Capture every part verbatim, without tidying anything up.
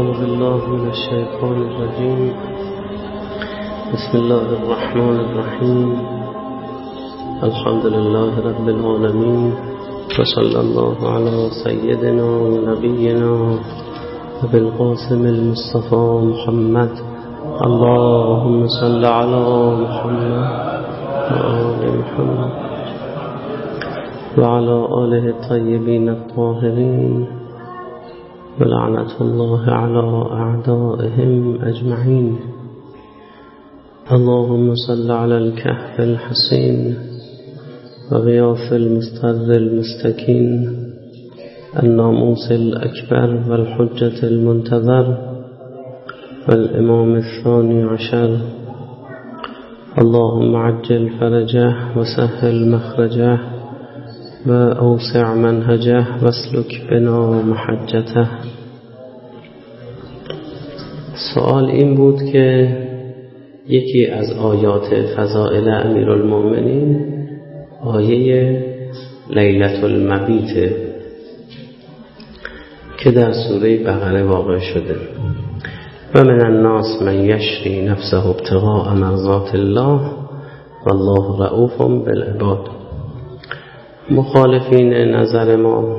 أعوذ بالله من الشيطان الرجيم. بسم الله الرحمن الرحيم. الحمد لله رب العالمين، وصلى الله على سيدنا ونبينا أبي القاسم المصطفى محمد. اللهم صل على محمد وآل محمد وعلى آله الطيبين الطاهرين، ولعنة الله على أعدائهم أجمعين. اللهم صل على الكهف الحصين وغياث المستر المستكين، الناموس الأكبر والحجة المنتظر والإمام الثاني عشر. اللهم عجل فرجه وسهل مخرجه وأوسع منهجه واسلك بنا محجته. سوال این بود که یکی از آیات فضائل امیرالمؤمنین آیه لیلة المبیت که در سوره بقره واقع شده. و من الناس من یشری نفسه ابتغاء مرضات الله والله رؤوف بالعباد. مخالفین نظر ما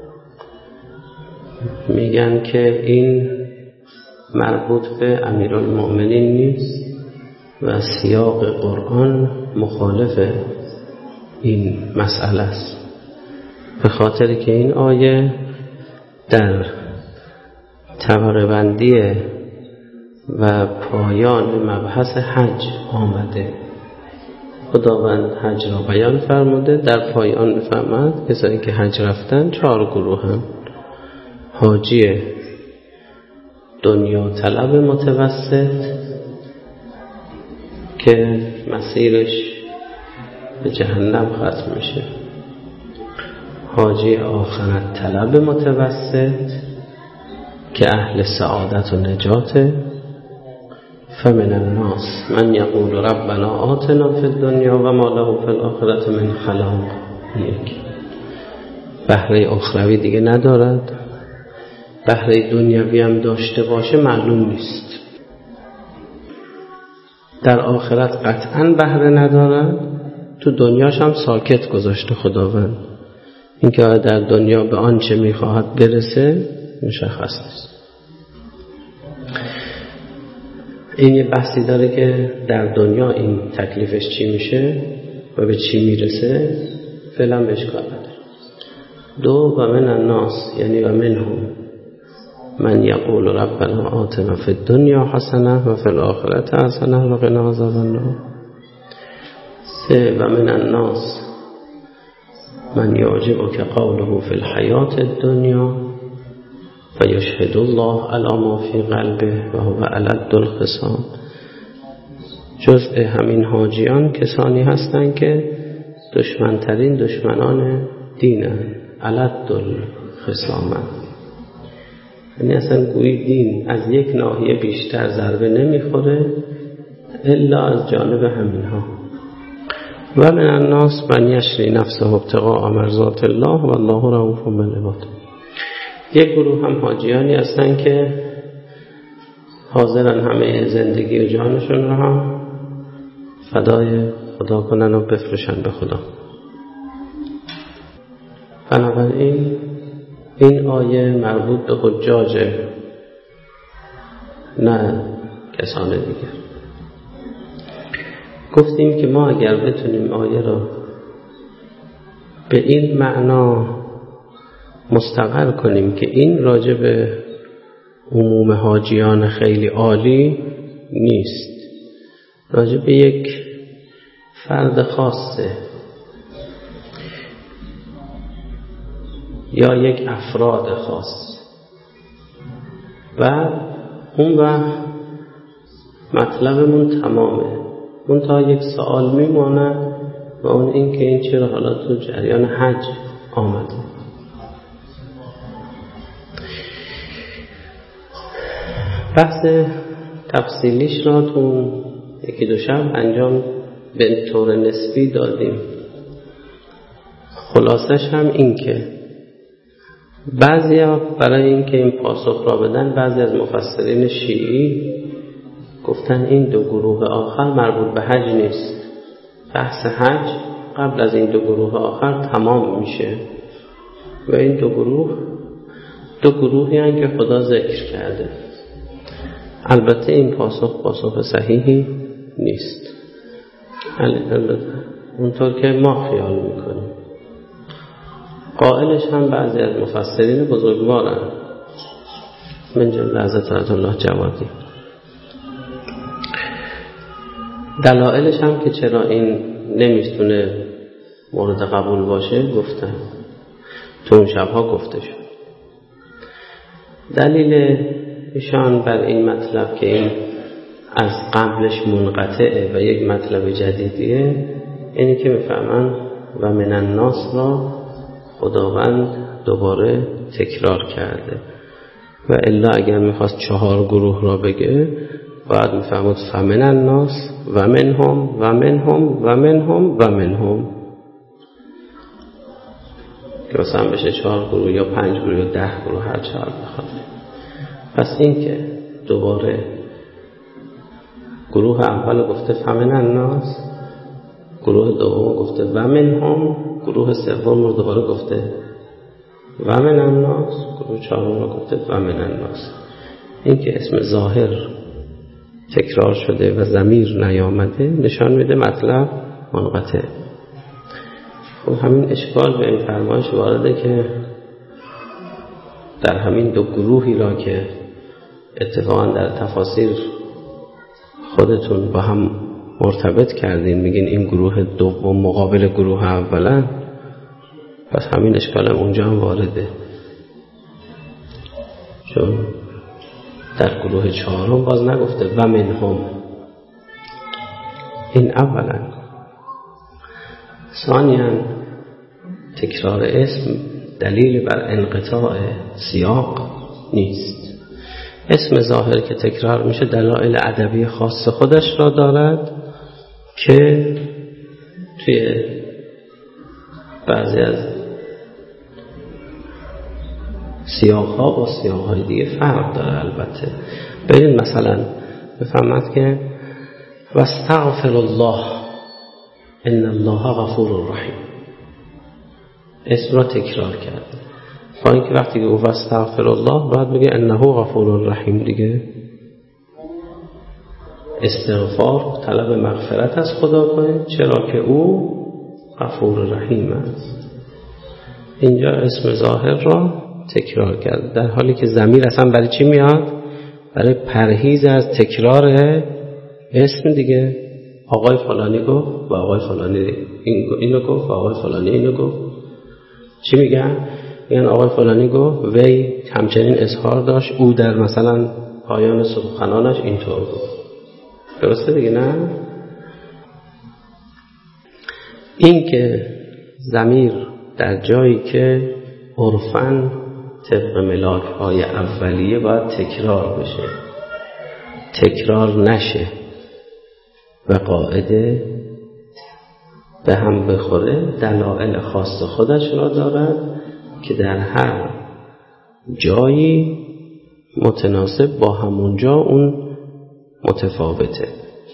میگن که این مربوط به امیرالمؤمنین نیست و سیاق قرآن مخالف این مسئله است، به خاطر که این آیه در طبقه بندی و پایان مبحث حج آمده. خداوند حج را بیان فرموده، در پایان می‌فرماید کسایی که حج رفتن چهار گروه هم: حاجی دنیا طلب متوسط که مسیرش به جهنم ختم میشه، حاجی آخرت طلب متوسط که اهل سعادت و نجاته. فمن الناس من یقول ربنا آتنا فی الدنیا و ما له فی الآخرة من خلاق. یک بهره اخروی دیگه ندارد، بهره دنیوی هم داشته باشه معلوم نیست. در آخرت قطعا بهره ندارد، تو دنیاش هم ساکت گذاشته خداوند. اینکه در دنیا به آنچه میخواهد برسه مشخص نیست. این یه بحثی داره که در دنیا این تکلیفش چی میشه و به چی میرسه، فعلا بهش کار نداره. دو و من الناس یعنی و منهم من یقول ربنا آتنا فی الدنیا حسنه و فی الآخرة حسنه و قنا عذاب النار. سه و من الناس من یعجبک قوله فی الحیاة الدنیا و یشهد الله علی ما فی قلبه و هو الد الخصام. جزء همین حاجیان کسانی هستند که دشمنترین دشمنان دینند، الد الخصام، یعنی اصلا گویی دین از یک ناحیه بیشتر ضربه نمیخوره الا از جانب همینها. و من الناس من یشری نفسه ابتغاء مرضات الله والله رؤوف بالعباد. یک گروه هم حاجیانی هستن که حاضرن همه زندگی و جانشون رو هم فدای خدا کنن و بفروشن به خدا. بنابراین این آیه مربوط به حجاجه، نه کسان دیگر. گفتیم که ما اگر بتونیم آیه را به این معنا مستقر کنیم که این راجع به عموم حاجیان خیلی عالی نیست، راجع به یک فرد خاصه یا یک افراد خاص، و اون وقت مطلبمون تمامه. اون تا یک سوال میمونه و اون این که این چرا حالا تو جریان حج آمده. بحث تفصیلیش را تو یکی دو شب انجام به طور نسبی دادیم. خلاصش هم این که بعضی ها برای اینکه این پاسخ را بدن، بعضی از مفسرین شیعی گفتن این دو گروه آخر مربوط به حج نیست، بحث حج قبل از این دو گروه آخر تمام میشه و این دو گروه دو گروهی هستند که خدا ذکر کرده. البته این پاسخ پاسخ صحیحی نیست، البته اونطور که ما خیال میکنیم. قائلش هم بعضی از مفسرین بزرگوارن، من جمله حضرت آیت الله جوادی. دلایلش هم که چرا این نمیتونه مورد قبول باشه گفتن، تو اون شبها گفته شد. دلیل ایشان بر این مطلب که این از قبلش منقطعه و یک مطلب جدیدیه، اینی که میفهمن و من الناس را خداوند دوباره تکرار کرده و الا اگر میخواست چهار گروه را بگه باید میفهمد فمن الناس و منهم و منهم و منهم و منهم، که مثلا بشه چهار گروه یا پنج گروه یا ده گروه، هر چهار بخواد. پس این که دوباره گروه اول گفته فمن الناس، گروه دوم گفته و منهم، گروه سوم رو دوباره گفته و من الناس، گروه چهارم رو گفته و من الناس. این که اسم ظاهر تکرار شده و ضمیر نیامده نشان میده مطلب منقطع. خب همین اشکال به این فرمایش وارده که در همین دو گروهی را که اتفاقا در تفاسیر خودتون با هم مرتبط کردین، میگین این گروه دوم مقابل گروه اولا، پس همین اشکال هم اونجا هم وارده، چون در گروه چهارم باز نگفته و منهم. این اولا. ثانیاً تکرار اسم دلیل بر انقطاع سیاق نیست. اسم ظاهر که تکرار میشه دلایل ادبی خاص خودش را دارد که توی بعضی از سیاق‌ها با سیاق‌های دیگه فرق داره. البته ببینید مثلا بفهمد که واستغفر الله ان الله غفور رحیم، اسم را تکرار کرده، با اینکه وقتی که گفت واستغفر الله باید بگه انه غفور رحیم دیگه. استغفار طلب مغفرت از خدا کنه، چرا که او غفور رحیم است. اینجا اسم ظاهر را تکرار کرد، در حالی که ضمیر اصلا برای چی میاد؟ برای پرهیز از تکرار اسم دیگه. آقای فلانی گفت و آقای فلانی اینو گفت و آقای فلانی اینو گفت. چی میگن؟ میگن آقای فلانی گفت، وی همچنین اظهار داشت، او در مثلا پایان سخنانش اینطور گفت. درسته دیگه نه؟ این که ضمیر در جایی که عرفاً طبق ملاک های اولیه باید تکرار بشه، تکرار نشه و قاعده به هم بخوره، دلایل خاص خودش را دارد که در هر جایی متناسب با همون جا اون متفاوته.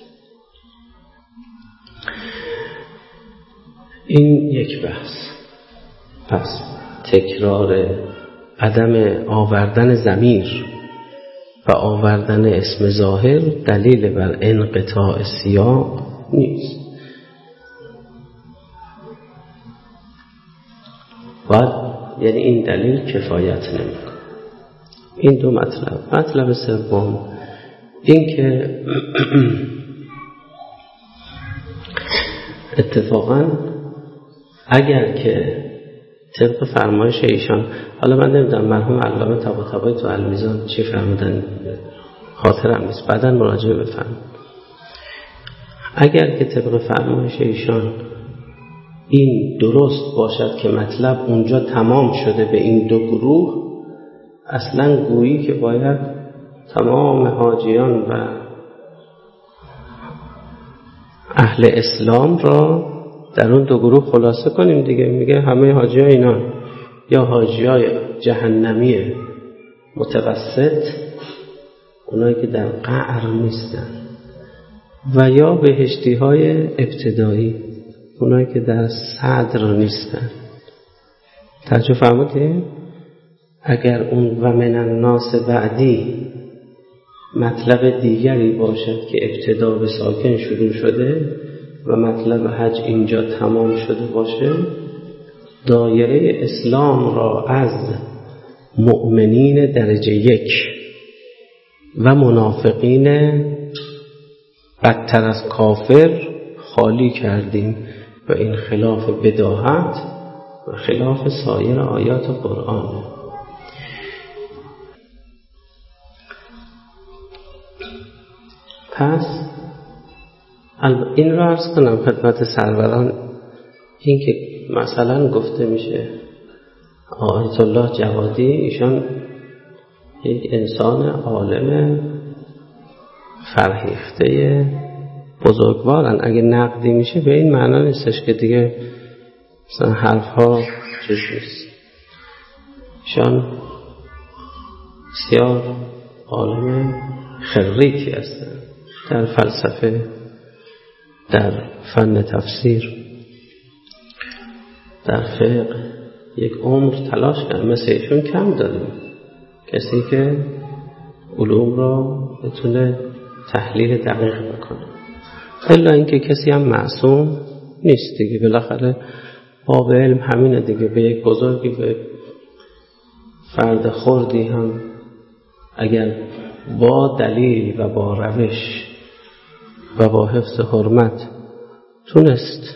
این یک بحث. پس تکرار عدم آوردن ضمیر و آوردن اسم ظاهر دلیل بر انقطاع سیاق نیست. باید یعنی این دلیل کفایت نمی‌کنه. این دو مطلب. مطلب سوم این که اتفاقاً اگر که طبق فرمایش ایشان، حالا من نمیدونم مرحوم علامه طباطبایی تو المیزان چی فرمودن خاطرم نیست، بعداً مراجعه بفرمایید. اگر که طبق فرمایش ایشان این درست باشد که مطلب اونجا تمام شده به این دو گروه، اصلاً گویی که باید تمام حاجیان و اهل اسلام را در اون دو گروه خلاصه کنیم دیگه. میگه همه حاجی ها اینان، یا حاجیای جهنمی متوسط، اونایی که در قعر نیستن، و یا بهشتی های ابتدایی، اونایی که در صدر نیستن. توجه فرمودید؟ اگر اون و من الناس بعدی مطلب دیگری باشد که ابتدا به ساکن شروع شده و مطلب حج اینجا تمام شده باشه، دایره اسلام را از مؤمنین درجه یک و منافقین بدتر از کافر خالی کردیم و این خلاف بداهت و خلاف سایر آیات قرآن. پس این رو عرض کنم خدمت سروران، این که مثلا گفته میشه آیت الله جوادی ایشان یک انسان عالم فرهیخته بزرگوارن، اگه نقدی میشه به این معنا نیستش که دیگه مثلا حرف ها چیز نیست. ایشان بسیار عالم خریتی هستن در فلسفه، در فن تفسیر، در فقه. یک عمر تلاش کردن، مثل ایشون کم داریم کسی که علوم را بتونه تحلیل دقیق بکنه، الا اینکه کسی هم معصوم نیست دیگه. بالاخره باب علم همینه دیگه، به یک بزرگی، به فرد خردی هم اگر با دلیل و با روش و با حفظ حرمت تونست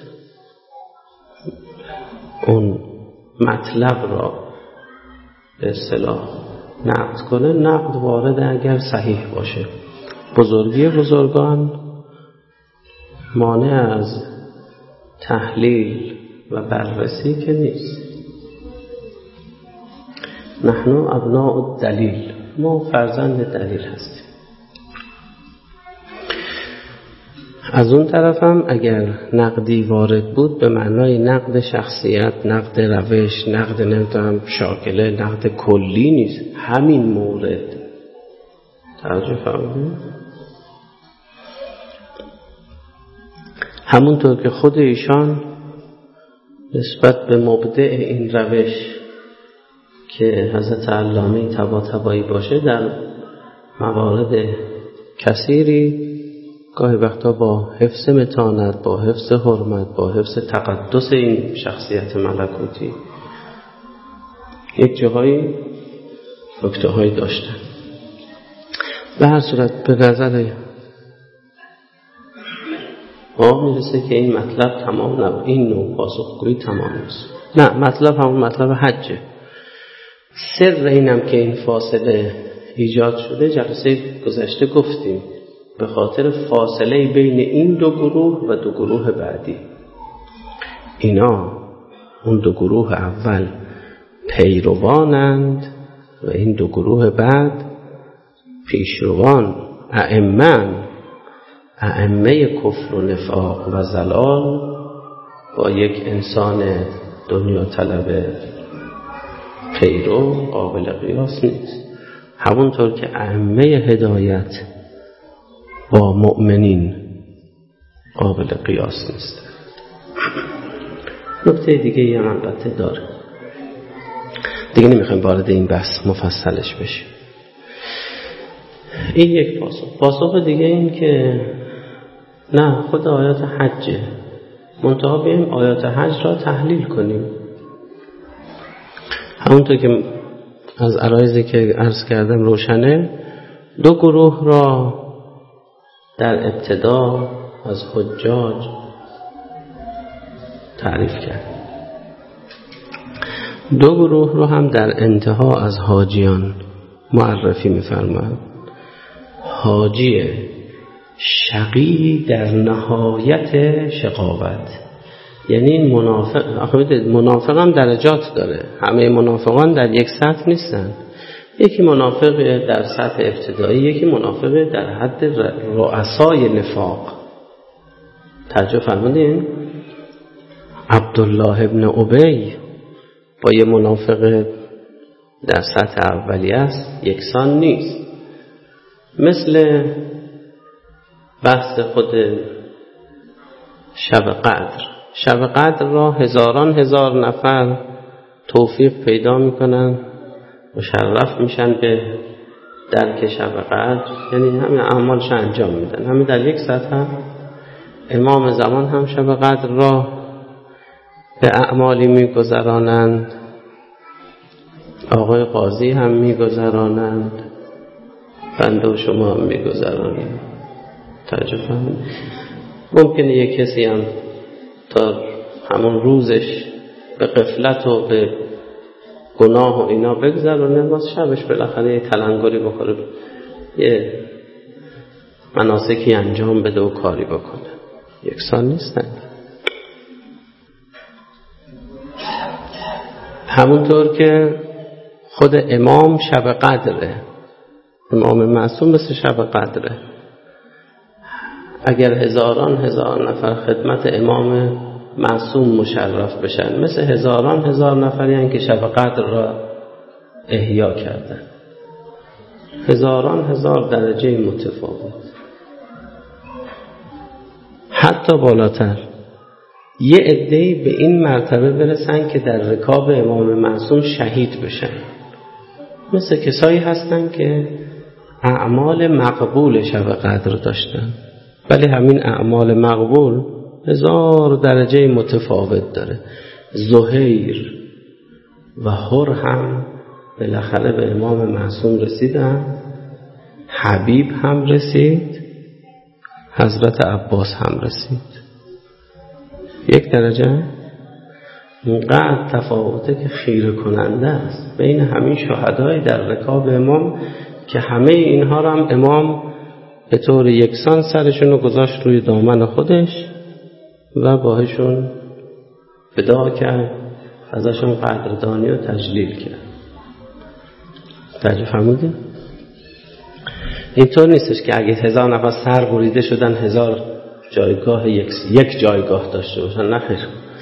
اون مطلب را به اصطلاح نقد کنه، نقد وارده اگر صحیح باشه. بزرگی بزرگان مانع از تحلیل و بررسی که نیست. نحن ابناء الدلیل، ما فرزند دلیل هستیم. از اون طرف هم اگر نقدی وارد بود به معنای نقد شخصیت، نقد روش، نقد نمیدونم شاکله، نقد کلی نیست، همین مورد. توجه فرمودید؟ همونطور که خود ایشان نسبت به مبدع این روش که حضرت علامه طباطبایی باشه در موارد کثیری گاهی وقتا با حفظ متانت، با حفظ حرمت، با حفظ تقدس این شخصیت ملکوتی یک جاهایی نکته هایی داشتن. به هر صورت به نظر ما میرسه که این مطلب تمام نبود، این نوع پاسخگویی تمام نیست. نه، مطلب همون مطلب حجه. سر اینم که این فاصله ایجاد شده جلسه گذشته گفتیم، به خاطر فاصله بین این دو گروه و دو گروه بعدی. اینا اون دو گروه اول پیروانند و این دو گروه بعد پیشروان، ائمه ائمه کفر و نفاق و ضلال با یک انسان دنیا طلب پیرو قابل قیاس نیست. همونطور که ائمه هدایت با مؤمنین قابل قیاس نیست. نکته دیگه ای هم البته داره، دیگه نمیخوایم وارد این بحث مفصلش بشیم. این یک پاسخ. پاسخ دیگه این که نه، خود آیات حجه، منتها بیم آیات حج را تحلیل کنیم. همونطور که از عرایزی که عرض کردم روشنه، دو گروه را در ابتدا از حجاج تعریف کرد، دو گروه رو هم در انتها از حاجیان معرفی می‌فرماید. حاجی شقی در نهایت شقاوت، یعنی این منافق. منافق هم درجات داره، همه منافقان در یک سطح نیستن. یکی منافق در سطح ابتدایی، یکی منافق در حد رؤسای نفاق. توجه فرمودین؟ عبدالله ابن ابی با یه منافق در سطح اولی است یکسان نیست. مثل بحث خود شب قدر. شب قدر را هزاران هزار نفر توفیق پیدا میکنن، مشرف میشن به درک شب قدر، یعنی همه اعمالش انجام میدن، همه در یک سطح. امام زمان هم شب قدر را به اعمالی میگذرانند، آقای قاضی هم میگذرانند، بنده و شما هم میگذرانیم. تعجب هم ممکنه یک کسی هم تا همون روزش به غفلت و به گناه و اینا بگذرونه، واسه شبش بالاخره یه تلنگری بخوره، یه مناسکی انجام بده و کاری بکنه. یکسان نیستن. همونطور که خود امام شب قدره، امام معصوم مثل شب قدره. اگر هزاران هزار نفر خدمت امام معصوم مشرف بشن، مثل هزاران هزار نفری هستند که شب قدر را احیا کردن. هزاران هزار درجه متفاوت، حتی بالاتر. یه عده‌ای به این مرتبه برسن که در رکاب امام معصوم شهید بشن. مثل کسایی هستن که اعمال مقبول شب قدر داشتن، ولی همین اعمال مقبول هزار درجه متفاوت داره. زهیر و هر هم بالاخره به امام معصوم رسیدن، حبیب هم رسید، حضرت عباس هم رسید. یک درجه. اینقدر تفاوته که خیره کننده است بین همین شهدای در رکاب امام که همه اینها رو هم امام به طور یکسان سرشون رو گذاشت روی دامن خودش و باهاشون فدا کرد، ازشون قدردانی و تجلیل کرد. تعجب فرمودید؟ اینطور نیستش که اگه هزار نفر سر بریده شدن هزار جایگاه یک, یک جایگاه داشته باشن، نه خیر.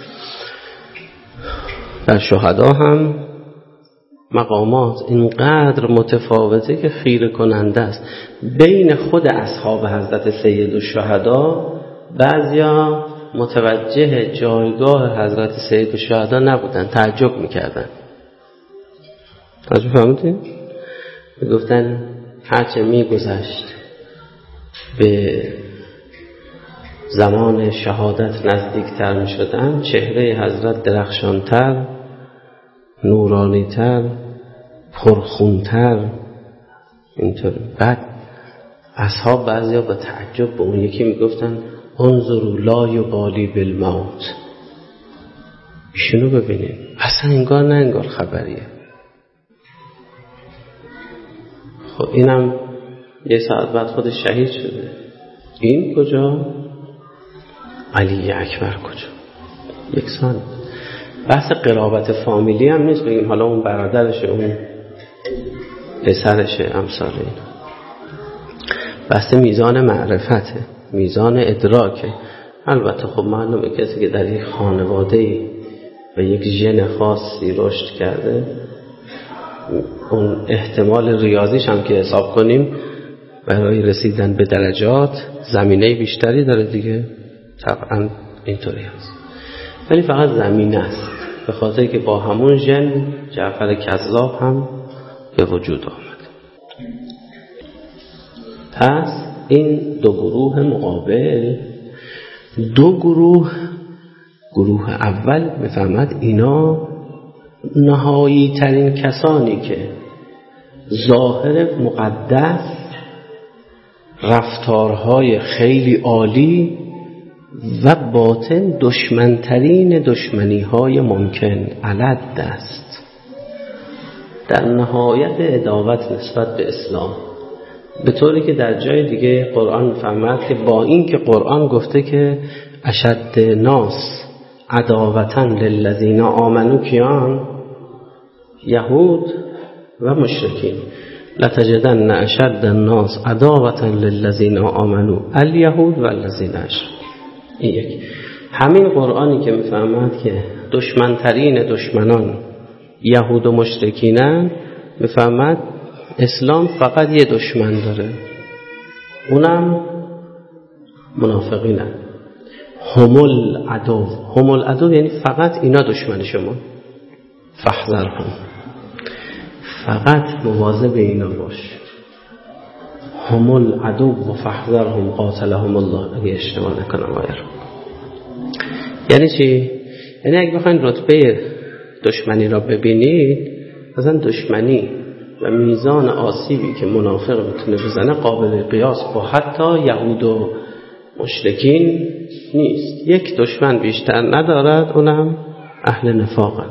در شهدا هم مقامات اینقدر متفاوته که خیره کننده است. بین خود اصحاب حضرت سید الشهدا بعضیا متوجه جایگاه حضرت سید الشهدا نبودن، تعجب میکردن. تعجب فهمیدین؟ میگفتن هرچه میگذشت به زمان شهادت نزدیکتر میشدن، چهره حضرت درخشانتر، نورانیتر، پرخونتر. اینطور. بعد اصحاب بعضیا با تعجب به اون یکی میگفتن انظروا لا یبالی بالموت. ایشونو ببینید، اصلا انگار نه انگار خبریه. خب اینم یه ساعت بعد خودش شهید شده. این کجا؟ علی اکبر کجا؟ یکسان. بحث قرابت فامیلی هم نیست بگیم حالا اون برادرشه، اون پسرشه، امثال این. بحث میزان معرفته، میزان ادراکه. البته خب معلومه کسی که در یک خانواده‌ای و یک ژن خاصی رشد کرده، اون احتمال ریاضیش هم که حساب کنیم برای رسیدن به درجات زمینه بیشتری داره دیگه، طبعا اینطوری هست. ولی فقط زمینه است، به خاطر که با همون ژن جعفر کذاب هم به وجود آمد. پس این دو گروه مقابل، دو گروه، گروه اول میفهمد اینا نهایی ترین کسانی که ظاهر مقدس، رفتارهای خیلی عالی و باطن دشمنترین دشمنی‌های ممکن علد است، در نهایت عداوت نسبت به اسلام. به طوری که در جای دیگه قرآن می‌فرماید که با این که قرآن گفته که اشد ناس عداوتاً للذین آمنوا کیان، یهود و مشرکین، لتجدن اشد الناس عداوة للذین آمنوا الیهود و الذین اشرکوا. این یک. همین قرآنی که میفهمد که دشمنترین دشمنان یهود و مشرکینن، میفهمد اسلام فقط یه دشمن داره، اونم منافقینن. همول عدو، همول عدو یعنی فقط اینا دشمن شما، فاحذرهم، فقط مواظب اینا باش. همول عدو و فاحذرهم قاتلهم الله، اگه اشتباه نکنم آیه. یعنی چی؟ یعنی اگه بخواین رتبه دشمنی را ببینید، مثلا دشمنی و میزان آسیبی که منافق بتونه بزنه قابل قیاس با حتی یهود و مشرکین نیست. یک دشمن بیشتر ندارد، اونم اهل نفاقه.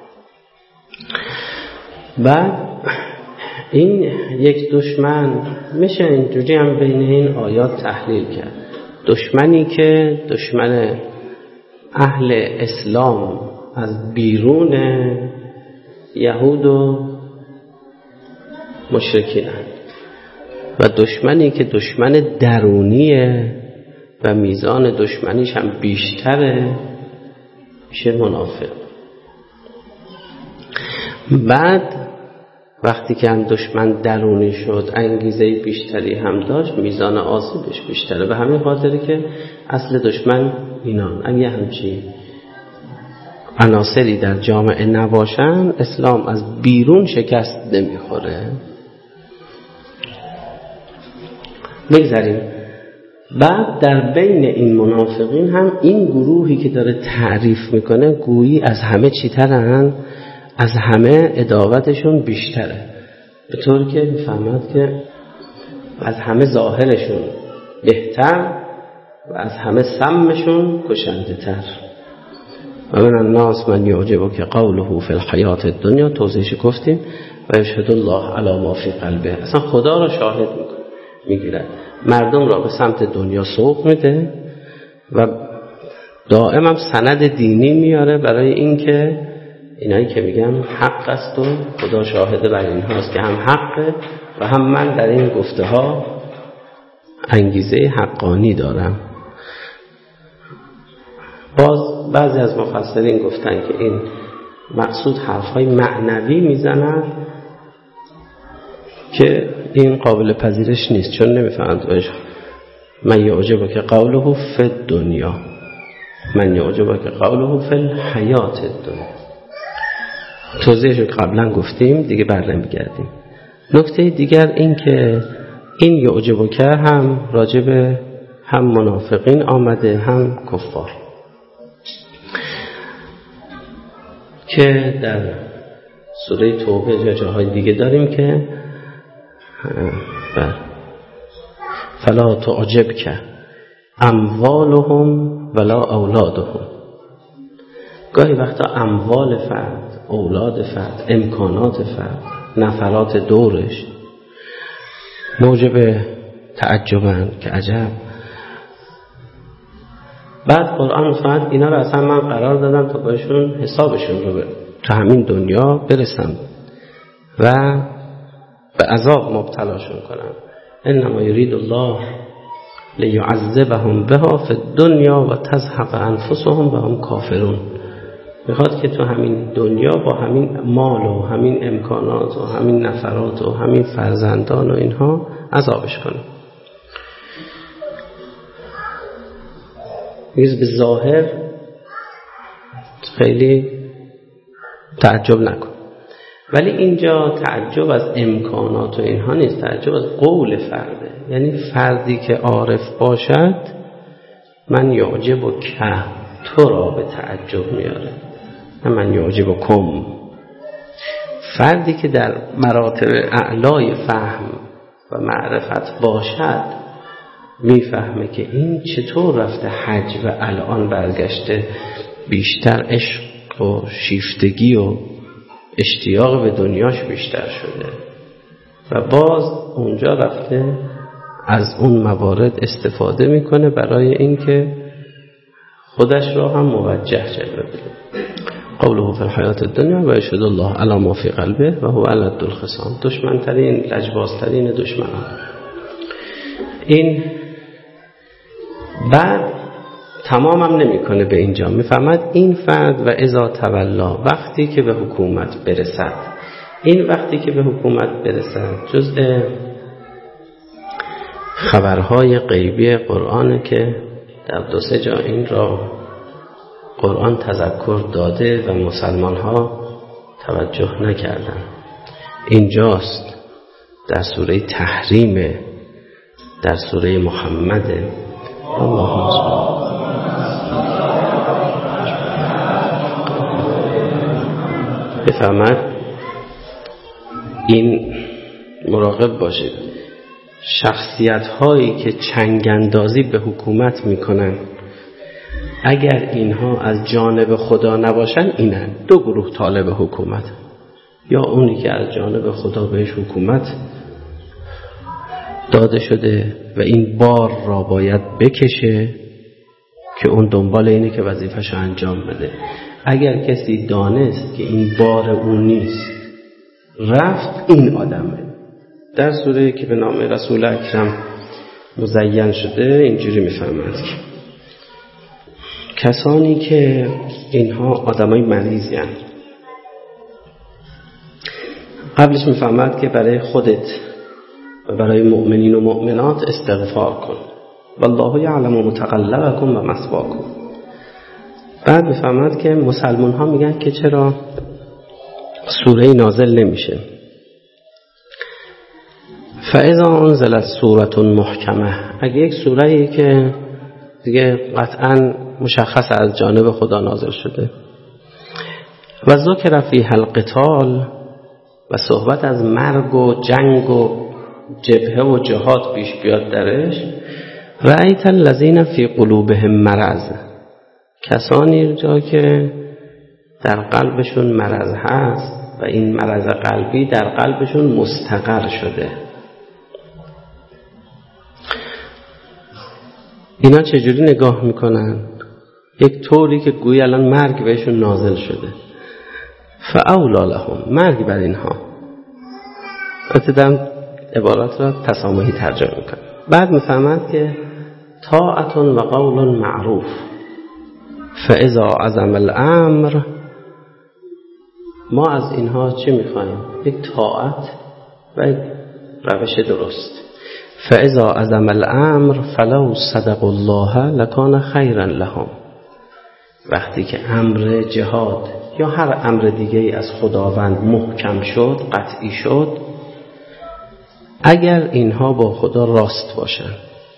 بعد این یک دشمن میشه اینجوری هم بین این آیات تحلیل کرد. دشمنی که دشمن اهل اسلام از بیرون یهود و مشرکین و دشمنی که دشمن درونیه و میزان دشمنیش هم بیشتره میشه منافق. بعد وقتی که هم دشمن درونی شد، انگیزه بیشتری هم داشت، میزان آسیبش بیشتره. به همین خاطره که اصل دشمن اینان. اگه همچی عناصری در جامعه نباشن، اسلام از بیرون شکست نمیخوره. بگذاریم. بعد در بین این منافقین هم این گروهی که داره تعریف میکنه گویی از همه چی ترن، از همه عداوتشون بیشتره، به طور که میفهمد که از همه ظاهرشون بهتر و از همه سمشون کشنده تر. و من الناس من یعجبک قوله فی الحیات الدنیا، توضیحش گفتیم، و یشهد الله علی ما فی قلبه، اصلا خدا را شاهد میگیره، مردم را به سمت دنیا سوق میده و دائم هم سند دینی میاره برای اینکه اینایی که میگم حق است و خدا شاهده بر این هاست که هم حقه و هم من در این گفته ها انگیزه حقانی دارم. باز بعضی از مفسرین گفتن که این مقصود حرفای معنوی میزنن که این قابل پذیرش نیست، چون نمیفهمند من یعجبک قوله فی الدنیا، من یعجبک قوله فی الحیات الدنیا. توضیحش قبلا گفتیم دیگه بر نمیگردیم. نکته دیگر این که این یعجبک هم راجب هم منافقین آمده هم کفار، که در سوره توبه یا جاهای دیگه داریم که فلا تعجبک اموالهم ولا اولادهم. گاهی وقتا اموال فرد، اولاد فرد، امکانات فرد، نفرات دورش موجب تعجبن که عجب. بعد قرآن فرد اینا رو اصلا من قرار دادم تا باشون حسابشون رو تا همین دنیا برسم و به عذاب مبتلاشون کنم. انما یرید الله لیعذبهم بها فی الدنیا و تزهق انفسهم و هم کافرون. میخواد که تو همین دنیا با همین مال و همین امکانات و همین نفرات و همین فرزندان و اینها عذابش کنه. میگه به ظاهر خیلی تعجب نکن، ولی اینجا تعجب از امکانات و اینها نیست، تعجب از قول فرده. یعنی فردی که عارف باشد من یعجب و که تو را به تعجب میاره، نه من یعجب و کم. فردی که در مراتب اعلای فهم و معرفت باشد میفهمه که این چطور رفته حج و الان برگشته بیشتر عشق و شیفتگی و اشتیاق به دنیاش بیشتر شده و باز اونجا رفته از اون موارد استفاده میکنه برای اینکه خودش را هم موجه جلوه بده. قوله فی الحیات الدنیا و یشهد الله علی ما فی قلبه و هو الد الخصام. دشمن ترین، لجبازترین دشمنان. این بعد تمامم نمیکنه به اینجا. میفهمد این فرد و اذا تولا، وقتی که به حکومت برسد، این وقتی که به حکومت برسد جزء خبرهای غیبی قرآنه که در دو سه جا این را قرآن تذکر داده و مسلمان ها توجه نکردن. اینجاست در سوره تحریم، در سوره محمد. اللهم صل بفرماد این مراقب باشید شخصیت هایی که چنگاندازی به حکومت میکنن اگر اینها از جانب خدا نباشن، اینن دو گروه طالب حکومت، یا اونی که از جانب خدا بهش حکومت داده شده و این بار را باید بکشه که اون دنبال اینه که وظیفه‌ش انجام بده. اگر کسی دانست که این بار اون نیست رفت، این آدمه. در سوره که به نام رسول اکرم مزین شده اینجوری میفهمند که کسانی که اینها آدمای مریضی هستند، قبلش میفهمد که برای خودت و برای مؤمنین و مؤمنات استغفار کن، والله یعلم متقلبکم و مثواکم. بعد میفهمد که مسلمان ها میگن که چرا سوره نازل نمیشه. فاذا انزلت سوره محکمه، اگه یک سوره‌ای که دیگه قطعا مشخص از جانب خدا نازل شده و ذکر فیها القتال، و صحبت از مرگ و جنگ و جبهه و جهاد پیش بیاد درش، رأیت الذین فی قلوبهم مرض، کسانی جا که در قلبشون مرض هست و این مرض قلبی در قلبشون مستقر شده. اینا چجوری نگاه میکنن؟ یک طوری که گویا الان مرگ بهشون نازل شده. فاولا لهم، مرگ بر اینها. ابتداً عبارات را تسامحی ترجمه میکنن. بعد میفهمند که طاعت و قول معروف، فاذا عزم الامر، ما از اینها چه میخوایم؟ یک طاعت و یک روش درست. فاذا عزم الامر فلو صدق الله لکان خیرا لهم، وقتی که امر جهاد یا هر امر دیگه از خداوند محکم شد، قطعی شد، اگر اینها با خدا راست باشن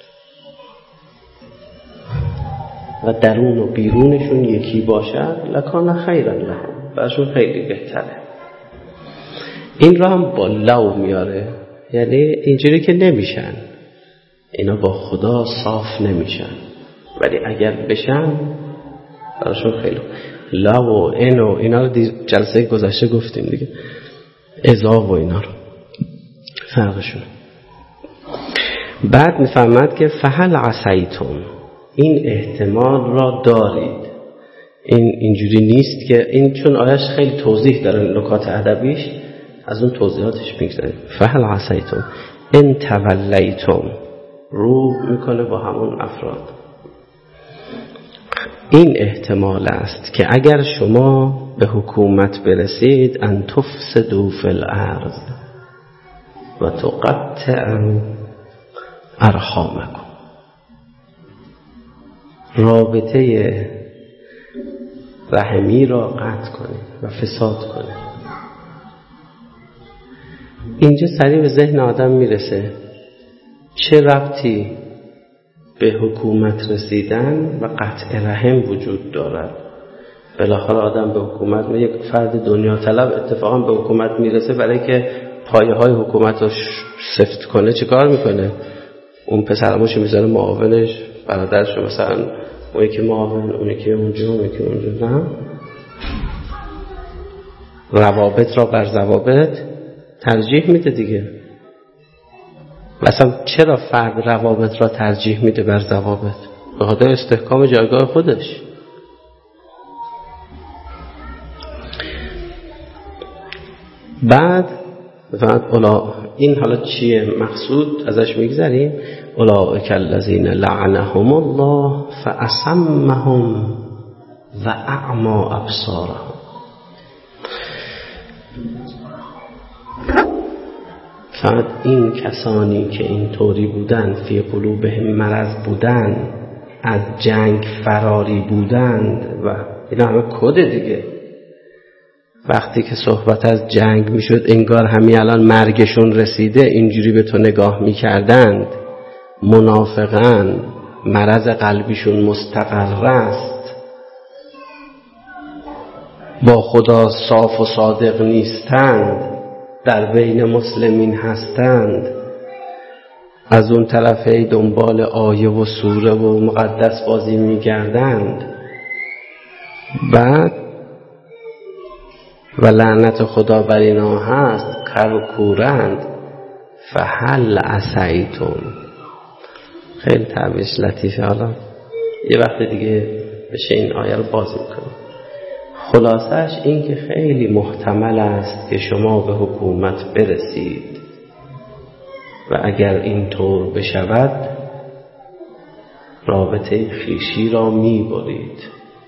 و درون و بیرونشون یکی باشد، لکان خیرا لهم، برشون خیلی بهتره. این را هم با لو میاره، یعنی اینجوری که نمیشن، اینا با خدا صاف نمیشن، ولی اگر بشن برشون خیلی. لو و این و اینا رو جلسه گذشته گفتیم دیگه، ازا و اینا رو فرقشون. بعد میفهمد که فهل عصیتم، این احتمال را دارید. این اینجوری نیست که این، چون آیش خیلی توضیح داره نکات ادبیش، از اون توضیحاتش میگذاریم. فهل عصیتم ان تولیتم، رو میکنه با همون افراد. این احتمال است که اگر شما به حکومت برسید، ان تفسدوا فی الارض و تقطعوا ارحامکم، رابطه رحمی را قطع کنید و فساد کنید. اینجا سریع به ذهن آدم میرسه چه ربطی به حکومت رسیدن و قطع رحم وجود دارد. بالاخره آدم به حکومت، یک فرد دنیا طلب اتفاقا به حکومت میرسه برای که پایه های حکومت رو سفت کنه. چه کار میکنه؟ اون پسرموشو میذاره معاونش، برادرشو مثلا اون یکی معاون، اون یکی اونجا، اون یکی اونجا. نه، روابط را بر ضوابط ترجیح میده دیگه. مثلا چرا فرد روابط را ترجیح میده بر ضوابط؟ به خاطر استحکام جایگاه خودش. بعد بعد اولا این حالا چیه مقصود ازش میگذریم. اولئک الذین لعنهم الله فاصمهم و اعمی ابصارهم. فقط این کسانی که این طوری بودن، فی قلوبهم مرض بودن، از جنگ فراری بودند، و اینا همه کده دیگه. وقتی که صحبت از جنگ میشد انگار همین الان مرگشون رسیده، اینجوری به تو نگاه میکردند، منافقن، مرض قلبیشون مستقر است، با خدا صاف و صادق نیستند، در بین مسلمین هستند، از اون طرفه دنبال آیه و سوره و مقدس بازی میگردند، بعد و لعنت خدا بر اینا هست، کر و کورند، فهل عسیتم. خیلی تعبیرش لطیفه. حالا یه وقت دیگه بشه این آیه رو باز میکنیم. خلاصش این که خیلی محتمل است که شما به حکومت برسید و اگر این طور بشود رابطه خویشی را میبرید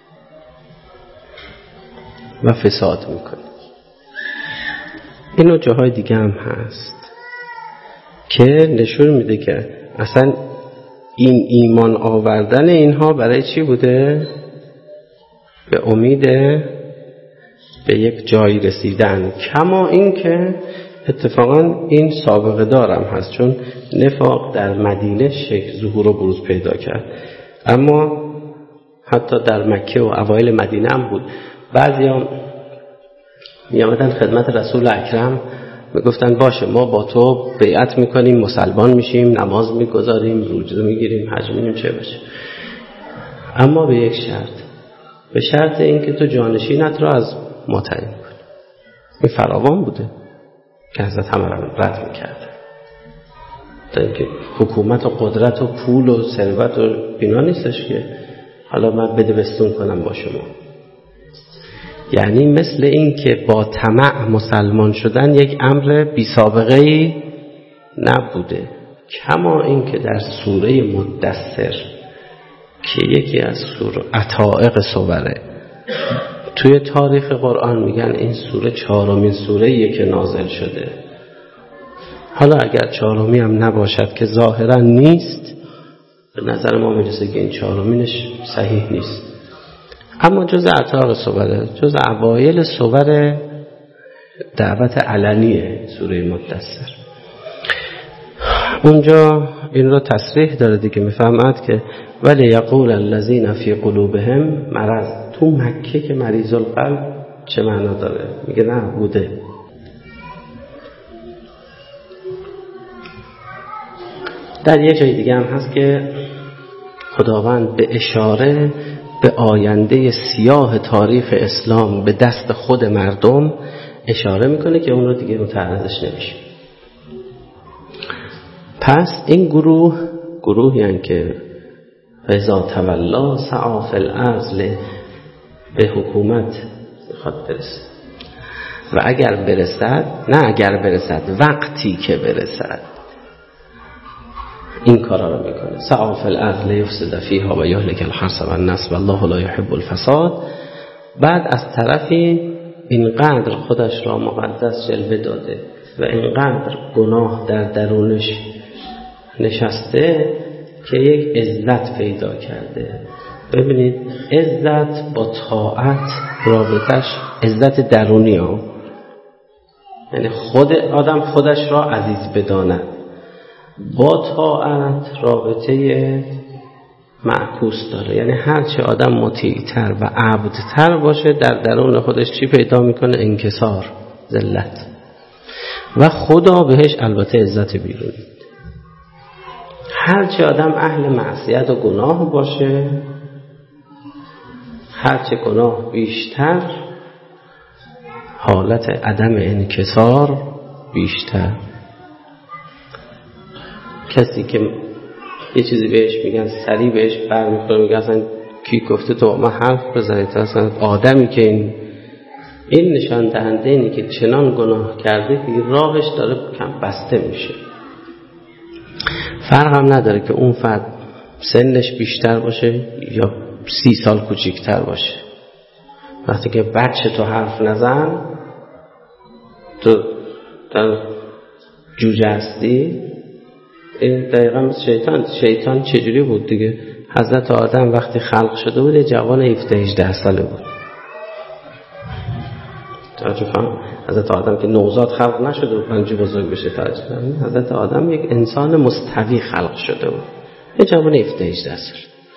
و فساد میکنید. اینو جاهای دیگه هم هست که نشون میده که اصلا این ایمان آوردن اینها برای چی بوده؟ به امید به یک جایی رسیدن. کما این که اتفاقا این سابقه دارم هست، چون نفاق در مدینه شکل ظهور و بروز پیدا کرد، اما حتی در مکه و اوایل مدینه هم بود. بعضی هم می آمدن خدمت رسول اکرم میگفتن باشه ما با تو بیعت میکنیم، مسلمان میشیم، نماز میگذاریم، روزه میگیریم، حج میریم، چه باشه، اما به یک شرط، به شرط اینکه تو جانشینت را از ما تعیین کنی. این فراوان بوده که حضرت همه را رد میکرده، تا اینکه حکومت و قدرت و پول و ثروت و اینا نیستش که حالا من بده بستون کنم با شما. یعنی مثل این که با طمع مسلمان شدن یک امر بی سابقه ای نبوده. کما این که در سوره مدثر که یکی از سوره عتائق سوره، توی تاریخ قرآن میگن این سوره چهارمین سوره‌ایه که نازل شده. حالا اگر چهارمی هم نباشد که ظاهرا نیست، به نظر ما میرسه که این چهارمینش صحیح نیست، اما جز عتائق سوره، جز اوایل سور دعوت علنیه سوره مدثر. اونجا این رو تصریح داره دیگه، میفهمد که ولی یقول الذین فی قلوبهم مرض. تو مکه که مریض القلب چه معنا داره؟ میگه نه بوده. در یه جای دیگه هم هست که خداوند به اشاره به آینده سیاه تاریخ اسلام به دست خود مردم اشاره میکنه که اون رو دیگه متعرضش نمیشه. پس این گروه گروهی هستند که فاذا تولا سعی فی الارض، به حکومت میخواد برسه و اگر برسد، نه اگر برسد، وقتی که برسد این کارا رو میکنه. سعی فی الارض لیفسد فیها و یهلک الحرث و النسل والله لا یحب الفساد. بعد از طرفی اینقدر خودش را مقدس جلوه داده و اینقدر گناه در درونش نشسته که یک عزت پیدا کرده. ببینید عزت با طاعت رابطش عزت درونی ها، یعنی خود آدم خودش را عزیز بداند، با طاعت رابطه معکوس داره. یعنی هرچه آدم مطیع‌تر و عبدتر باشه در درون خودش چی پیدا میکنه؟ انکسار، ذلت، و خدا بهش البته عزت بیرونی. هرچه آدم اهل معصیت و گناه باشه، هرچه گناه بیشتر، حالت عدم انکسار بیشتر. کسی که یه چیزی بهش میگن سریع بهش برمیخوره، میگن اصلا کی گفته تو ما حرف بزنید، اصلا آدمی که این این نشان دهنده اینه که چنان گناه کرده که راهش داره کم بسته میشه. فرق هم نداره که اون فرد سنش بیشتر باشه یا سی سال کوچیکتر باشه. وقتی که بچه تو حرف نزن، تو در جوجه هستی. این دقیقا مثل شیطان. شیطان چجوری بود دیگه؟ حضرت آدم وقتی خلق شده بود جوان هفده هجده ساله بود. توجه فهم؟ حضرت آدم که نوزاد خلق نشده بود پنجی بزرگ بشه. توجه فهم؟ حضرت آدم یک انسان مستوی خلق شده بود، یه جوان هفده هجده سال.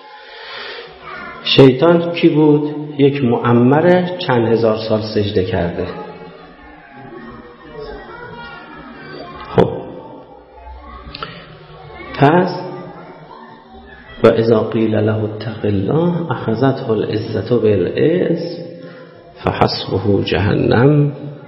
شیطان کی بود؟ یک معمر چند هزار سال سجده کرده. خب پس و اذا قیل له اتق الله اخذته العزة بالعز فحسبه جهنم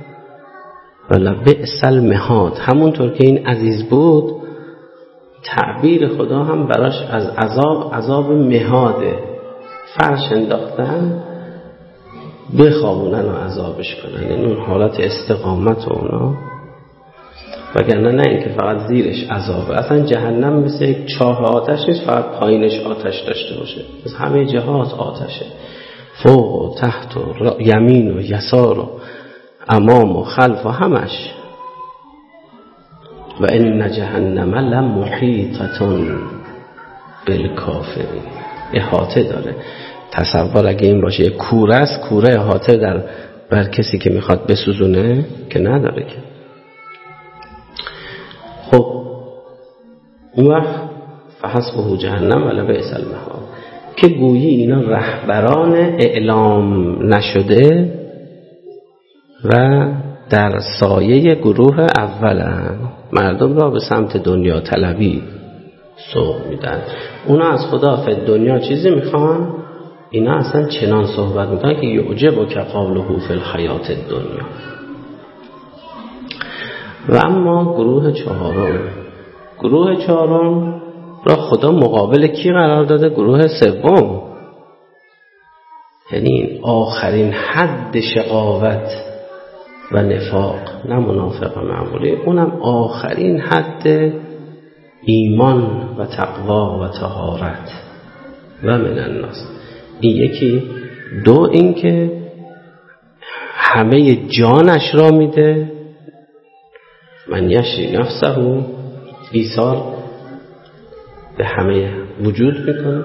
ولبئس المهاد. همونطور که این عزیز بود، تعبیر خدا هم براش از عذاب عذاب مهاده. فرش انداختن بخوابونن و عذابش کنن، این اون حالت استقامت و اونا. وگرنه نه این که فقط زیرش عذابه. اصلا جهنم مثل یک چاه آتش نیست فقط پایینش آتش داشته باشه، از همه جهات آتشه، فوق و تحت و یمین و یسار و امام و خلف و همش. و ان جهنم لمحیطة بالکافرین. احاطه داره. تصور اگه این باشه یک کوره است، کوره احاطه در بر کسی که میخواد بسوزونه که نداره که. خب اون وقت فحسبه جهنم ولبئس المهاد، که گویی اینا رهبران اعلام نشده و در سایه گروه اولن. مردم را به سمت دنیا طلبی سوق میدن. اونا از خدا فی دنیا چیزی میخوان، اینا اصلا چنان صحبت میکنن که یعجب که قوله فی الحیات الدنیا. و اما گروه چهارم، گروه چهارم را خدا مقابل کی قرار داده؟ گروه سوم. یعنی آخرین حد شقاوت و نفاق، نه منافق معمولی، اونم آخرین حد ایمان و تقوا و طهارت و من الناس. این یکی. دو این که همه جانش را میده، من یشری نفسه، ایثار به همه وجود میکنه.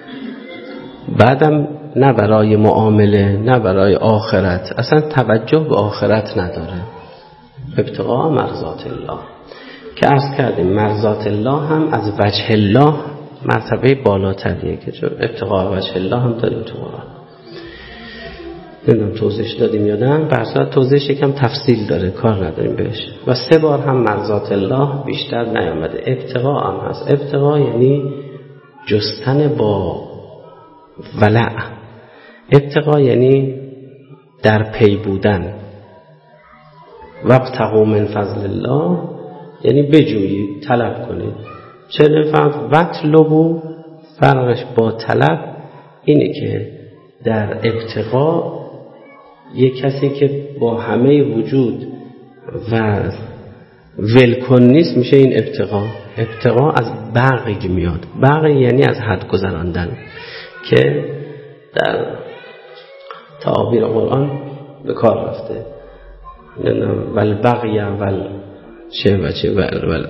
بعدم نه برای معامله نه برای آخرت، اصلا توجه به آخرت نداره. ابتغاء مرضات الله، که عرض کردیم مرضات الله هم از وجه الله مرتبه بالاتریه، که چون ابتغاء وجه الله هم داریم تو قرآن. نمیدونم توضیح دادیم یادم، برصورت توضیحش یکم تفصیل داره، کار نداریم بهش. و سه بار هم مرضات الله بیشتر نیامده. ابتغاء هم هست. ابتغاء یعنی جستن با ولع. ابتغاء یعنی در پی بودن. وابتغوا من فضل الله یعنی بجویید، طلب کنید. چه نفهم وطلبوا، فرقش با طلب اینه که در ابتغاء یک کسی که با همه وجود و ولکن نیست میشه این ابتغاء. ابتغاء از بغی میاد. بغی یعنی از حد گذراندن، که در تعابیر قرآن به کار رفته. ول بغی ول چه و چه ول ول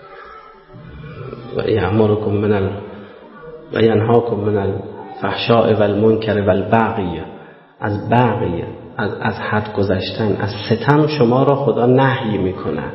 و یعمرکم من ال و ینهاکم من الفحشاء والمنکر والبغی. از بغی، از, از حد گذشتن، از ستم شما را خدا نهی میکند.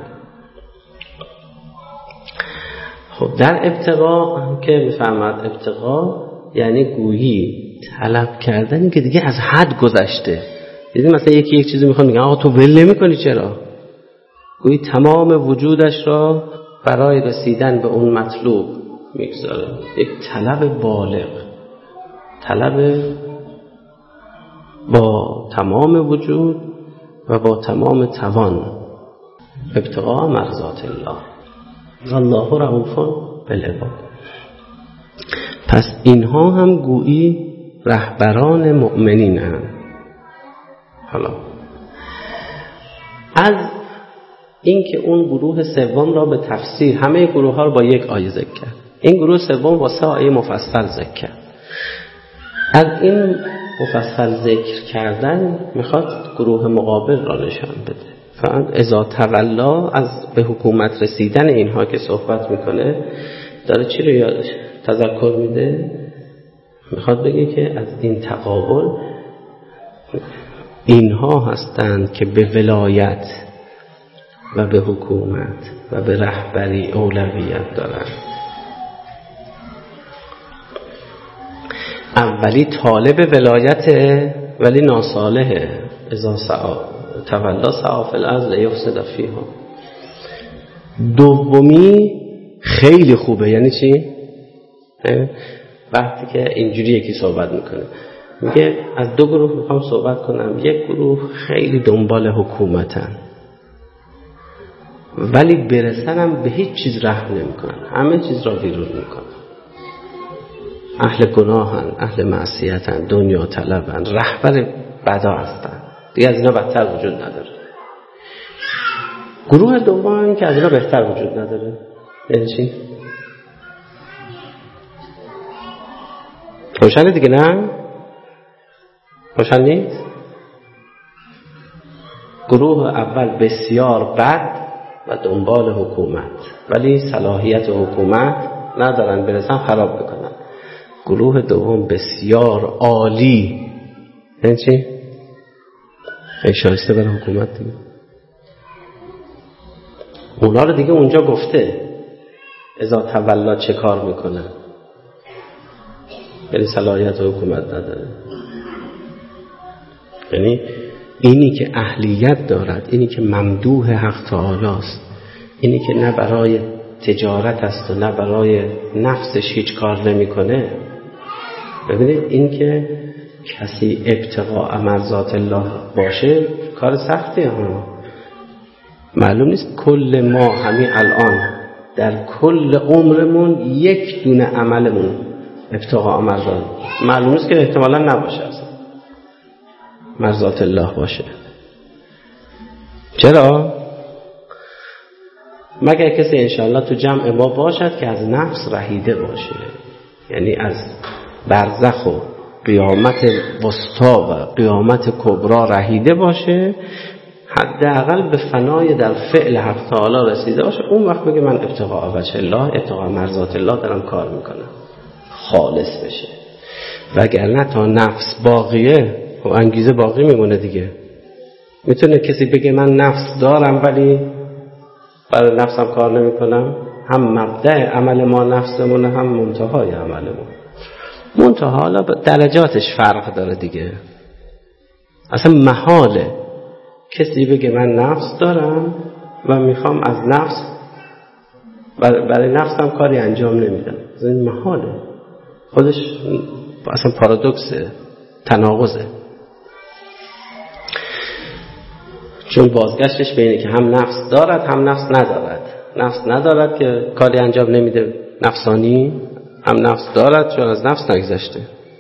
خب در ابتغاء که میفهمد ابتغاء یعنی گویی طلب کردنی که دیگه از حد گذشته. دیدی مثلا یکی یک چیزی میخواد میگه آقا تو ول نمیکنی چرا؟ گویی تمام وجودش را برای رسیدن به اون مطلوب میگذاره. یک طلب بالغ، طلب با تمام وجود و با تمام توان. ابتغاء مرضات الله الله رؤوف بالعباد. پس اینها هم گویی رهبران مؤمنین هم. حالا از اینکه اون گروه سوم را به تفسیر همه گروه ها رو با یک آیه ذکر کرد، این گروه سوم با سه آیه مفصل ذکر کرد. از این مفصل ذکر کردن میخواد گروه مقابل را نشان بده. فقط اذا تولا، از به حکومت رسیدن اینها که صحبت میکنه، داره چی رو یادش تذکر میده؟ میخواد بگه که از این تقابل اینها هستند که به ولایت و به حکومت و به رهبری اولویت دارند. اولی طالب ولایته ولی ناصالحه. اذا سعا تولا سعا فی الارض لیفسد فیها. دومی خیلی خوبه. یعنی چی؟ وقتی که اینجوری یکی صحبت میکنه، میگه از دو گروه میخوام صحبت کنم. یک گروه خیلی دنبال حکومتن ولی برسنم به هیچ چیز رحم نمیکنن، همه چیز را بیرون میکنن. اهل گناهن، اهل معصیتن، دنیا طلبن، رهبر بدا هستن. دیگه از اینا بدتر وجود نداره. گروه دوم هم که از اینا بهتر وجود نداره. یعنی چی؟ روشنه دیگه؟ نه روشن نیست. گروه اول بسیار بد و دنبال حکومت ولی صلاحیت حکومت ندارن، برسن خراب بکنن. گروه دوم بسیار عالی. یعنی چی؟ خیلی شایسته برای حکومت دیگه. اونا رو دیگه اونجا گفته اذا تولا چه کار میکنه، یعنی صلاحیت حکومت نداره. یعنی اینی که اهلیت دارد، اینی که ممدوح حق تعالی است، اینی که نه برای تجارت است و نه برای نفسش هیچ کار نمیکنه. ببینید این که کسی ابتغاء مرضات الله باشه کار سختیه ها. معلوم نیست کل ما همین الان در کل عمرمون یک دونه عملمون ابتغاء مرضات، معلوم نیست که احتمالا نباشه اصلا مرضات الله باشه. چرا؟ مگر کسی انشاءالله تو جمع ما باشد که از نفس رهیده باشه، یعنی از برزخ و قیامت وسطا و قیامت کبرا رهیده باشه، حداقل به فنای در فعل حق تعالی رسیده باشه. اون وقت بگه من ابتغاء وجه الله، ابتغاء مرضات الله دارم کار میکنم، خالص بشه. وگرنه تا نفس باقیه و انگیزه باقی میمونه دیگه. میتونه کسی بگه من نفس دارم ولی برای نفسم کار نمیکنم؟ هم مبدأ عمل ما نفسمونه، هم منتهای عملمون. منتها حالا درجاتش فرق داره دیگه. اصلا محاله کسی بگه من نفس دارم و میخوام از نفس برای نفسم کاری انجام نمیدم. این محاله، خودش اصلا پارادوکسه، تناقضه. چون بازگشتش به اینه که هم نفس دارد هم نفس ندارد. نفس ندارد که کاری انجام نمیده نفسانی، هم نفس دارد چون از نفس نگذشته.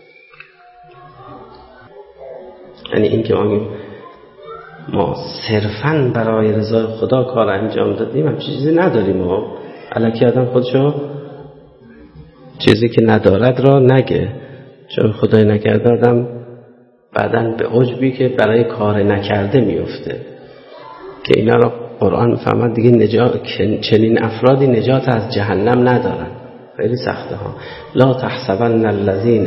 یعنی این که ما ما صرفاً برای رضای خدا کار انجام دادیم هم چیزی نداریم. ما الکی آدم خودشو چیزی که ندارد را نگه، چون خدای نکرده آدم بعداً به عجبی که برای کار نکرده میفته که اینا را قرآن میفهمد دیگه. نجات چنین افرادی نجات از جهنم ندارن. خیلی سخته ها. لا تحسبن الذين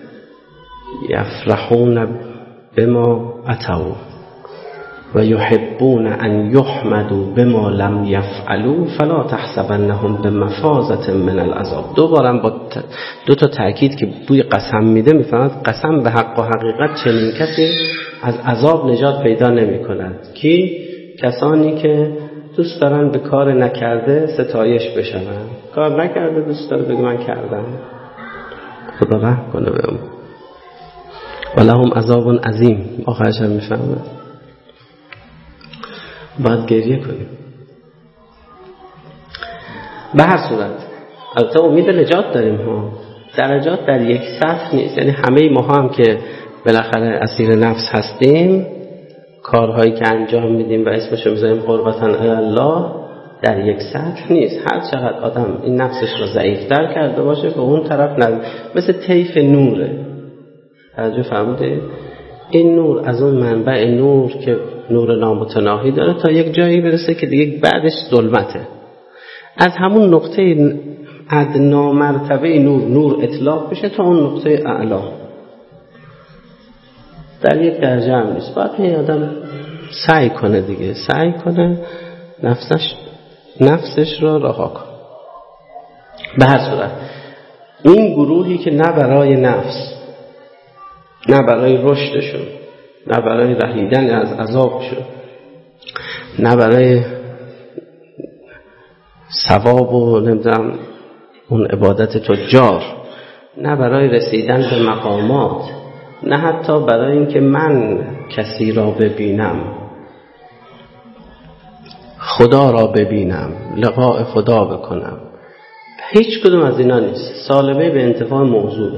يفرحون بما اتوا و یحبون ان یحمدوا بما لم یفعلوا فلا تحسبنهم بمفازة من العذاب. دوباره با دو تا تأکید که بوی قسم میده، میفهمد قسم به حق و حقیقت چنین کسی از عذاب نجات پیدا نمی کند. کی؟ کسانی که دوست دارن به کار نکرده ستایش بشن. کار نکرده دوست داره بگه من کردم. خدا رحم کنه بهم. ولهم عذاب عظیم. آخرش هم میفهمه باید گریه کنیم. به هر صورت البته امید نجات داریم ها. درجات در یک سطح نیست. یعنی همه ما هم که بالاخره اسیر نفس هستیم، کارهایی که انجام میدیم و اسمش رو میذاریم قربتاً الله در یک سطح نیست. هر چقدر آدم این نفسش رو ضعیفتر کرده باشه که اون طرف نز... مثل طیف نوره. توجه فرمودید؟ این نور از اون منبع نور که نور نامتناهی داره تا یک جایی برسه که دیگه بعدش ظلمته. از همون نقطه ادنا مرتبه نور نور اطلاق بشه تا اون نقطه اعلا. در یک درجه هم نیست. باید این آدم سعی کنه دیگه، سعی کنه نفسش نفسش را رها کنه. به هر صورت این گروهی که نه برای نفس، نه برای رشدشون، نه برای رهیدن از عذابشون، نه برای ثواب و نمیدونم اون عبادت تجار، نه برای رسیدن به مقامات، نه حتی برای اینکه من کسی را ببینم، خدا را ببینم، لقاء خدا بکنم، هیچ کدوم از اینا نیست. سالمه به انتفاع موضوع.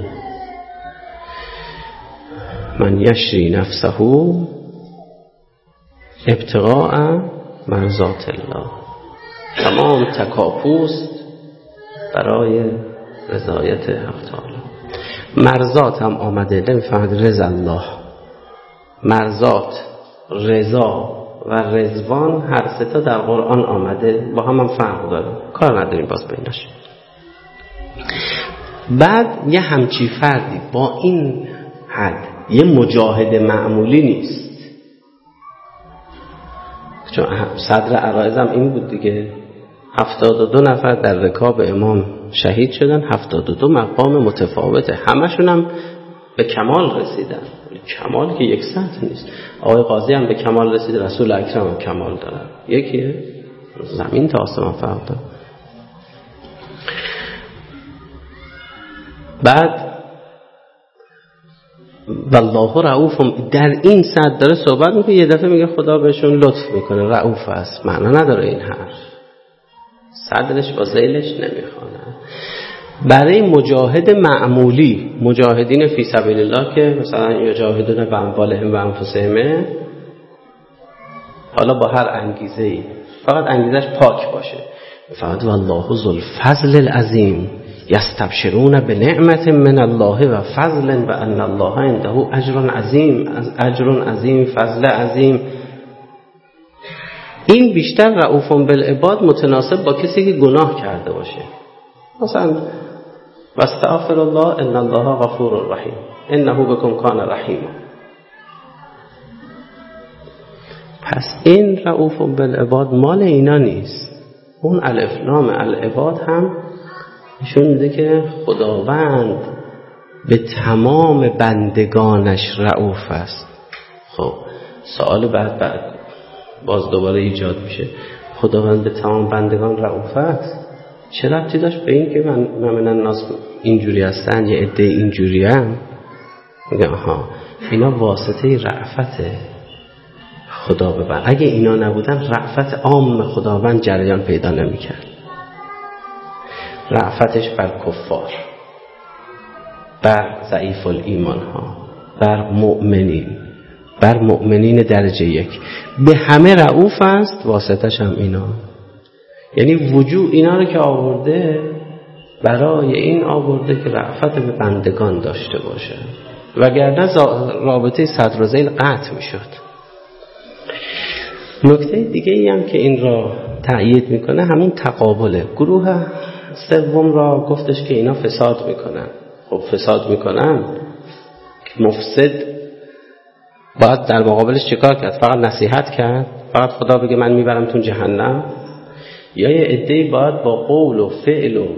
من یشری نفسه ابتغاء مرضات الله. تمام تکاپوست برای رضایت حق تعالی. مرضات هم آمده، نمی‌فهمید رضا الله. مرضات، رضا و رضوان هر سه تا در قرآن آمده، با هم هم فرق داره، کار نداریم باز بیناش. بعد یه همچی فردی با این حد یه مجاهد معمولی نیست، چون صدر عرایزم این بود دیگه، هفتاد و دو نفر در رکاب امام شهید شدن، هفتاد و دو مقام متفاوته، همشون هم به کمال رسیدن. کمال که یک سطح نیست. آقای قاضی هم به کمال رسید، رسول اکرم هم کمال دارن، یکیه، زمین تا آسمان فرق داره. بعد والله رؤوف، در این سطح داره صحبت میکنه، یه دفعه میگه خدا بهشون لطف میکنه، رؤوف است. معنا نداره این حرف، صدرش با ذیلش نمیخوانه. برای مجاهد معمولی، مجاهدین فی سبیل الله که مثلا یجاهدون باموالهم و انفسهم، حالا با هر انگیزه‌ای، فقط انگیزش پاک باشه، فقط والله ذو الفضل العظیم یستبشرون بنعمت من الله و فضل و ان الله عنده اجر عظیم، اجر عظیم، فضل عظیم. این بیشتر رؤوف بالعباد متناسب با کسی که گناه کرده باشه. مثلا واستغفر الله ان الله غفور رحیم انه بكم کان رحیما. پس این رؤوف بالعباد مال اینا نیست. اون الف لام العباد هم نشون میده که خداوند به تمام بندگانش رؤوف است. خب سوال بعد بعد باز دوباره ایجاد میشه، خداوند به تمام بندگان رؤوف است، چه ربطی داشت به این که من من الناس اینجوری هستن، یه عده اینجوری هم؟ میگه آها اینا واسطه رأفت خدا ببن. اگه اینا نبودن رأفت عام خداوند جریان پیدا نمیکرد. رأفتش بر کفار، بر ضعیف الایمان ها، بر مؤمنین، بر مؤمنین درجه یک، به همه رؤوف است، واسطش هم اینا. یعنی وجود اینا رو که آورده برای این آورده که رأفت به بندگان داشته باشه، وگرنه رابطه صدر و ذیل قطع میشد. نکته دیگه ای هم که این را تأیید میکنه همون تقابله. گروه سوم را گفتش که اینا فساد میکنن. خب فساد میکنن، مفسد باید در مقابلش چیکار کرد؟ فقط نصیحت کرد؟ فقط خدا بگه من میبرم تون جهنم؟ یا یه عده‌ای باید با قول و فعل و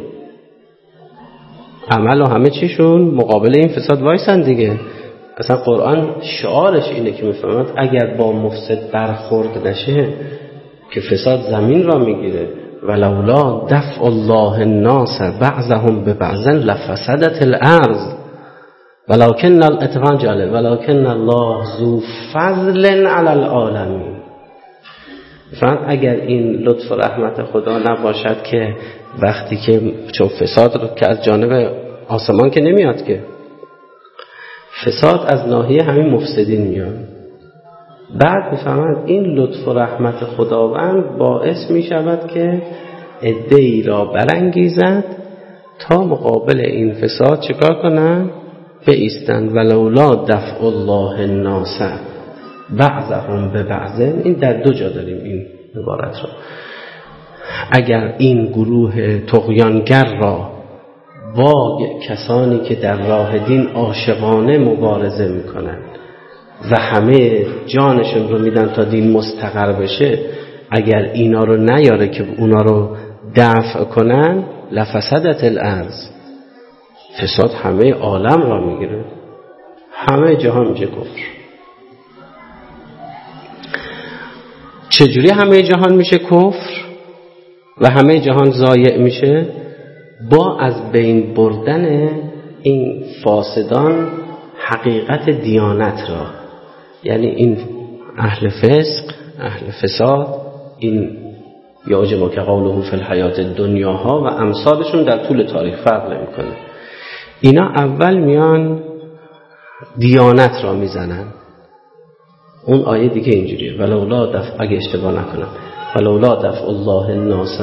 عمل و همه چیشون مقابل این فساد وایسن دیگه. اصلا قرآن شعارش اینه که میفهمد اگر با مفسد برخورد نشه که فساد زمین را میگیره. ولولا دفع الله الناس بعضهم ببعض لفسدت الارض ولکن الاتقان جالب ولکن الله ذو فضل علی العالمین. فرض اگر این لطف و رحمت خدا نباشد که وقتی که چون فساد رو که از جانب آسمان که نمیاد، که فساد از ناحیه همین مفسدین میاد. بعد میفهمند این لطف و رحمت خداوند باعث میشود که عده‌ای را برانگیزد تا مقابل این فساد چیکار کنن؟ بایستند. ولولا دفع الله الناس بعضهم ببعض. این در دو جا داریم این عبارت را. اگر این گروه طغیانگر را با کسانی که در راه دین عاشقانه مبارزه میکنند و همه جانشون رو میدن تا دین مستقر بشه، اگر اینا رو نیاره که اونا رو دفع کنن، لفسدت الارض، فساد همه عالم را میگیره، همه جهان میشه کفر. چجوری همه جهان میشه کفر و همه جهان ضایع میشه؟ با از بین بردن این فاسدان حقیقت دیانت را. یعنی این اهل فسق، اهل فساد، این یعجبک که قوله فی الحیات دنیاها و امثالشون در طول تاریخ فرق نمیکنه. اینا اول میان دیانت را میزنن. اون آیه دیگه اینجوریه ولولا دفع، اگه اشتباه نکنم، ولولا دفع الله الناس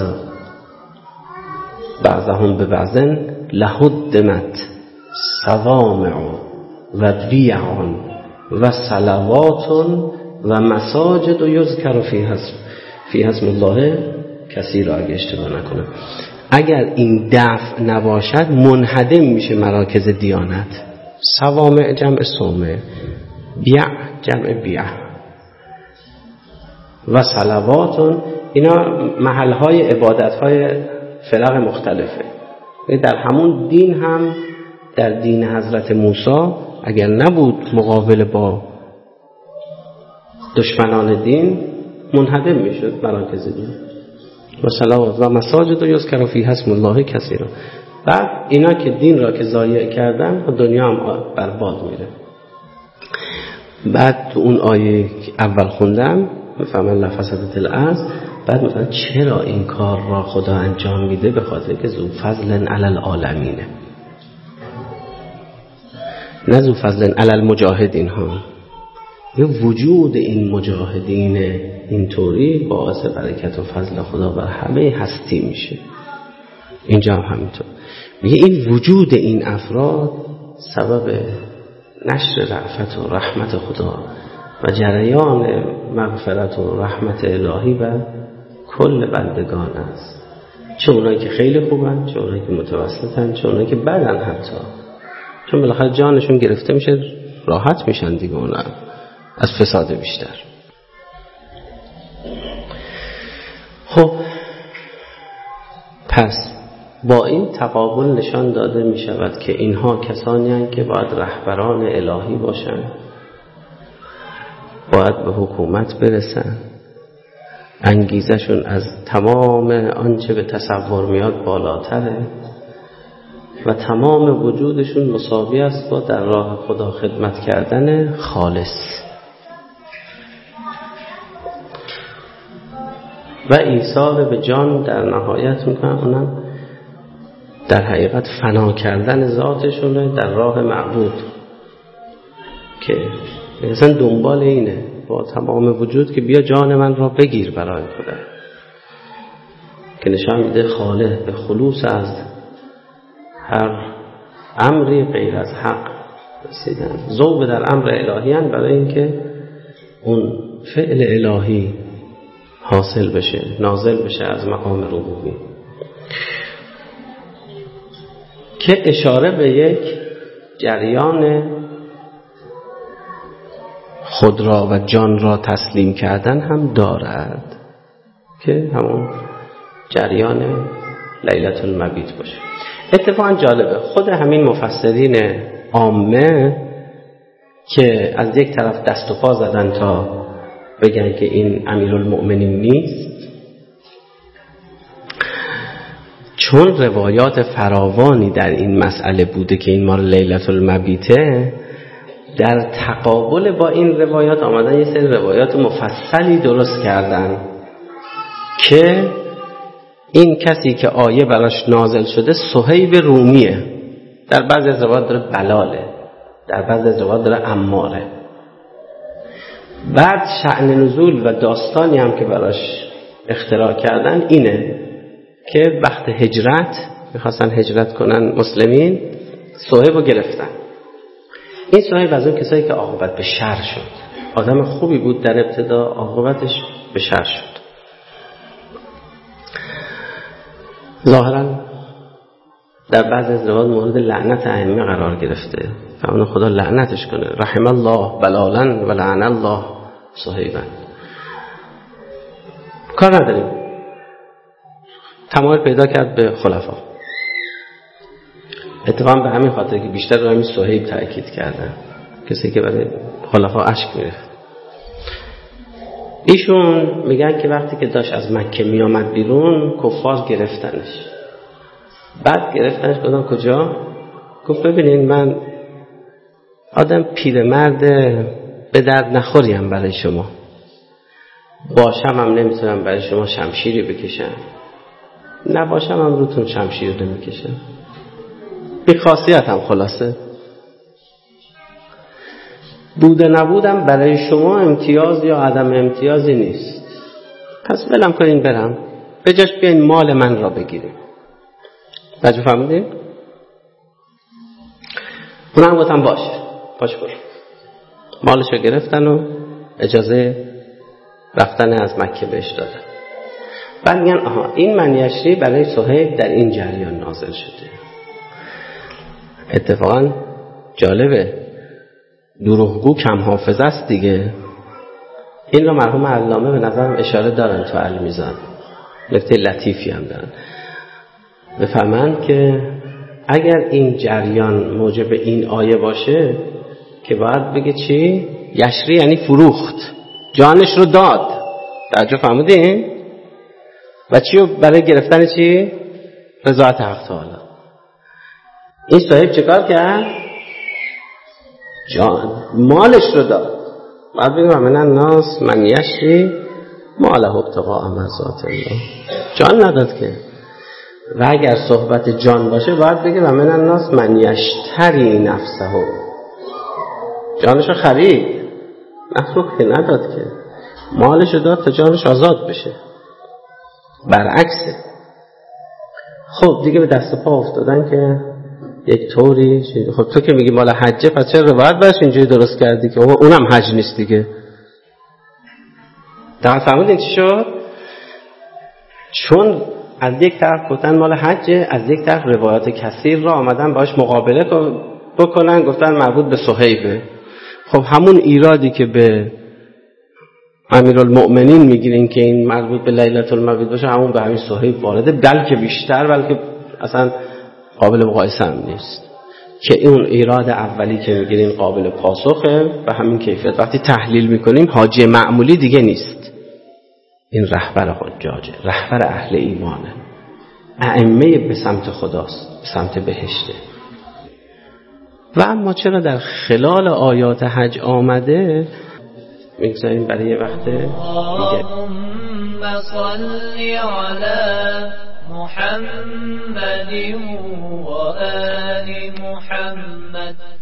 بعضهم ببعض لهدمت صوامع و بیع و صلوات و مساجد و یذکر فیها فیها اسم الله کثیرا. اگه اشتباه نکنم، اگر این دفع نباشد منهدم میشه مراکز دیانت. صوامع جمع صومع، بیع جمع بیع و صلوات، اینا محلهای عبادتهای فرق مختلفه. در همون دین هم، در دین حضرت موسی اگر نبود مقابل با دشمنان دین، منهدم میشد مراکز دین. و صلوات و مساجد و یذکر فیها اسم الله کثیرا. بعد اینا که دین را که ضایع کردن، دنیا هم برباد میره. بعد تو اون آیه که اول خوندم میفهمن لفسدت الارض، بعد میفهمن چرا این کار را خدا انجام میده، به خاطر که ذو فضل علی العالمینه، نه ذو فضل علی المجاهدین ها. یه وجود این مجاهدین اینطوری باعث برکت و فضل خدا بر همه هستی میشه. اینجا هم همینطور میگه این وجود این افراد سبب نشر رأفت و رحمت خدا و جریان مغفرت و رحمت الهی و کل بندگان است، چه اونایی که خیلی خوبن، چه اونایی که متوسطن، چه اونایی که بدن حتی، چون بالاخره جانشون گرفته میشه راحت میشن دیگه اونا از فساد بیشتر. خب پس با این تقابل نشان داده می شود که اینها کسانی هستند که باید رهبران الهی باشند، باید به حکومت برسن، انگیزشون از تمام آنچه به تصور میاد بالاتره و تمام وجودشون مساوی است با در راه خدا خدمت کردن خالص و ایثار به جان در نهایت میکنن. اونم در حقیقت فنا کردن ذاتشونه در راه معبود، که مثلا دنبال اینه با تمام وجود که بیا جان من را بگیر برای خدا، که نشان میده خالق به خلوص از هر امری غیر از حق رسیدن، ذوق در امر الهی هن برای اینکه اون فعل الهی حاصل بشه، نازل بشه از مقام ربوبی، که اشاره به یک جریان خود را و جان را تسلیم کردن هم دارد که همون جریان لیلة المبیت باشه. اتفاقا جالبه خود همین مفسرین عامه که از یک طرف دست و پا زدن تا بگن که این امیرالمؤمنین نیست، چون روایات فراوانی در این مسئله بوده که این مال لیلة المبیته، در تقابل با این روایات آمدن یه سری روایات مفصلی درست کردن که این کسی که آیه براش نازل شده صهیب رومیه، در بعضی از روایات داره بلاله، در بعضی از روایات داره عماره. بعد شأن نزول و داستانی هم که براش اختراع کردن اینه که وقت هجرت میخواستن هجرت کنن مسلمین، صهیب رو گرفتن. این صهیب از اون کسایی که عاقبت به شر شد، آدم خوبی بود در ابتدا، عاقبتش به شر شد. ظاهرا در بعض از روایات مورد لعنت ائمه قرار گرفته، فرمان خدا لعنتش کنه. رحم الله بلالا و لعن الله صهیبا. کار نداریم، تمایل پیدا کرد به خلفا. اتفاقا به همین خاطر که بیشتر رو همین صهیب تأکید کردن، کسی که برای خلفا اشک میرفت. ایشون میگن که وقتی که داشت از مکه میامد بیرون، کفار گرفتنش. بعد گرفتنش گفتن کجا؟ گفت ببینین من آدم پیرمرد به درد نخوریم برای شما، باشم هم نمیتونم برای شما شمشیری بکشم، نباشم هم روتون شمشیر رو میکشم. بی خاصیت هم خلاصه بوده نبودم برای شما امتیاز یا عدم امتیازی نیست، پس ولم کنین برم، به جاش بیاین مال من را بگیریم. توجه فهمیدین؟ اونم گفتم باشه باشه برو. مالش رو گرفتن و اجازه رفتن از مکه بهش دادن. بعد میگن آها این منیشری برای صهیب در این جریان نازل شده. اتفاقا جالبه، دروغگو کم حافظه است دیگه. این رو مرحوم علامه به نظرم اشاره دارن تو المیزان، نکته لطیفی هم دارن. بفهمن که اگر این جریان موجب این آیه باشه که باید بگه چی؟ یشری یعنی فروخت، جانش رو داد. توجه فهمیدین؟ و چی رو برای گرفتن چی؟ رضایت حق تعالی. این صاحب چیکار کرد؟ جان مالش رو داد. بعد بگیم من الناس من یشری ماله ابتغاء مرضات الله. جان نداد که. و اگر صحبت جان باشه باید بگیم من الناس من یشتری نفسه، جانش رو خرید، نفس رو که نداد که، مالش رو داد تا جانش آزاد بشه. برعکسه. خب دیگه به دست پا افتادن که یک طوری، خب تو که میگی مال حجه پس چرا روایت باش اینجوری درست کردی که اونم حج نیست دیگه. در فهمیدین چی شد؟ چون از یک طرف گفتن مال حجه، از یک طرف روایات کثیر را آمدن باش مقابله بکنن، گفتن مربوط به صهیبه. خب همون ایرادی که به امیرالمؤمنین میگیرین که این مربوط به لیلة المولد باشه، همون به همین صهیب وارده، بلکه بیشتر، بلکه اصلا قابل مقایسه هم نیست. که اون ایراد اولی که میگیرین قابل پاسخه و همین کیفیت. وقتی تحلیل میکنیم حاجی معمولی دیگه نیست، این رهبر حجاجه، رهبر اهل ایمانه، ائمه به سمت خداست، به سمت بهشته. و اما چرا در خلال آیات حج آمده میگذاریم برای یه وقت دیگه. اللهم صل علی محمد و آل محمد